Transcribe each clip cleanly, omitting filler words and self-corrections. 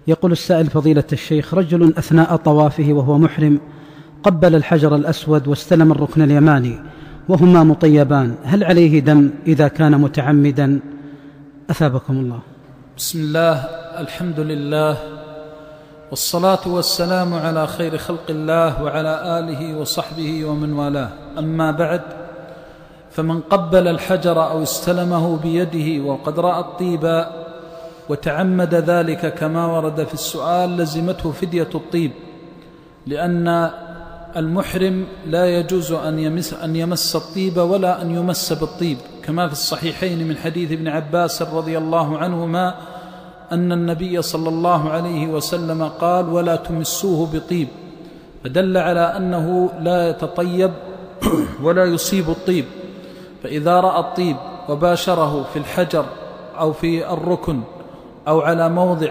يقول السائل: فضيلة الشيخ، رجل أثناء طوافه وهو محرم قبل الحجر الأسود واستلم الركن اليماني وهما مطيبان، هل عليه دم إذا كان متعمدا؟ أثابكم الله. بسم الله، الحمد لله، والصلاة والسلام على خير خلق الله وعلى آله وصحبه ومن والاه. أما بعد، فمن قبل الحجر أو استلمه بيده وقد رأى الطيب وتعمد ذلك كما ورد في السؤال لزمته فدية الطيب، لأن المحرم لا يجوز أن يمس الطيب ولا أن يمس بالطيب، كما في الصحيحين من حديث ابن عباس رضي الله عنهما أن النبي صلى الله عليه وسلم قال: ولا تمسوه بطيب، فدل على أنه لا يتطيب ولا يصيب الطيب. فإذا رأى الطيب وباشره في الحجر أو في الركن أو على موضع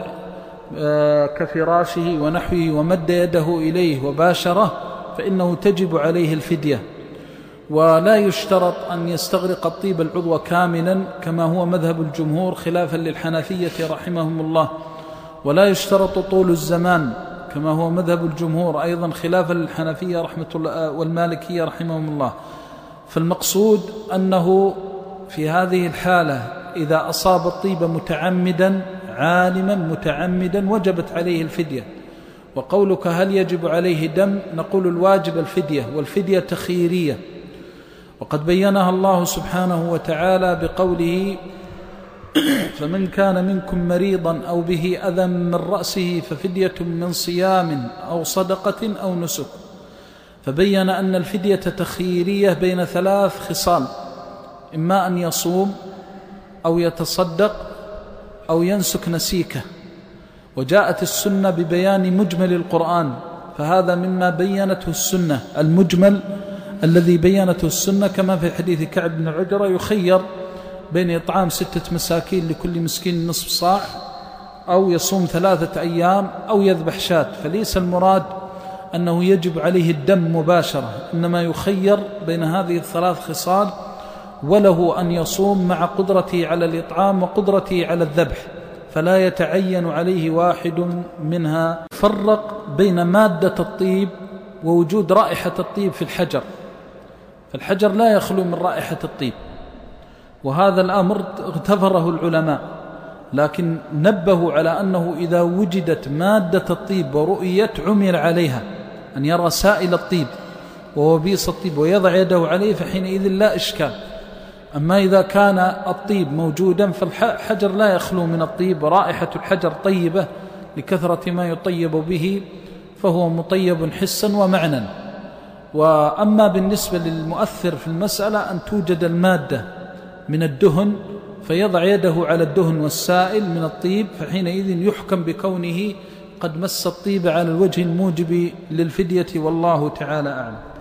كفراشه ونحوه ومد يده إليه وباشره، فإنه تجب عليه الفدية. ولا يشترط أن يستغرق الطيب العضو كاملا كما هو مذهب الجمهور خلافا للحنفية رحمهم الله، ولا يشترط طول الزمان كما هو مذهب الجمهور أيضا خلافا للحنفية رحمة الله والمالكية رحمهم الله. فالمقصود أنه في هذه الحالة إذا أصاب الطيب متعمدا عالما متعمدا وجبت عليه الفدية. وقولك هل يجب عليه دم؟ نقول الواجب الفدية، والفدية تخييرية، وقد بينها الله سبحانه وتعالى بقوله: فمن كان منكم مريضا أو به أذى من رأسه ففدية من صيام أو صدقة أو نسك. فبين أن الفدية تخييرية بين 3 خصال: إما أن يصوم أو يتصدق أو ينسك نسيكه. وجاءت السنة ببيان مجمل القرآن، فهذا مما بينته السنة، المجمل الذي بينته السنة، كما في حديث كعب بن عجرة: يخير بين إطعام 6 مساكين لكل مسكين نصف صاع، أو يصوم 3 أيام، أو يذبح شاة. فليس المراد أنه يجب عليه الدم مباشرة، إنما يخير بين هذه ال3 خصال، وله أن يصوم مع قدرته على الإطعام وقدرته على الذبح، فلا يتعين عليه واحد منها. فرق بين مادة الطيب ووجود رائحة الطيب في الحجر، فالحجر لا يخلو من رائحة الطيب، وهذا الأمر اغتفره العلماء، لكن نبهوا على أنه إذا وجدت مادة الطيب ورؤيت عمل عليها أن يرى سائل الطيب ووبيص الطيب ويضع يده عليه، فحينئذ لا إشكال. أما إذا كان الطيب موجودا فالحجر لا يخلو من الطيب، ورائحة الحجر طيبة لكثرة ما يطيب به، فهو مطيب حسا ومعنى. وأما بالنسبة للمؤثر في المسألة أن توجد المادة من الدهن فيضع يده على الدهن والسائل من الطيب، فحينئذ يحكم بكونه قد مس الطيب على الوجه الموجب للفدية، والله تعالى أعلم.